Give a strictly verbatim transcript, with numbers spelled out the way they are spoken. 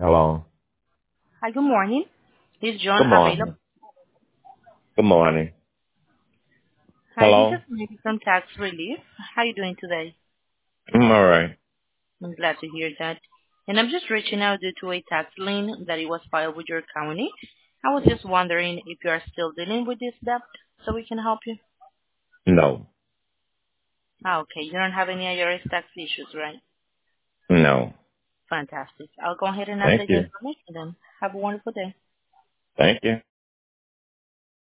Hello. Hi, good morning. Is John Good available? morning. Good morning. Hi, this is Hello. Mary from Tax Relief. How are you doing today? I'm all right. I'm glad to hear that. And I'm just reaching out due to a tax lien that it was filed with your county. I was just wondering if you are still dealing with this debt so we can help you. No. Ah, okay. You don't have any I R S tax issues, right? No. Fantastic. I'll go ahead and Thank update the you. information then. Have a wonderful day. Thank you.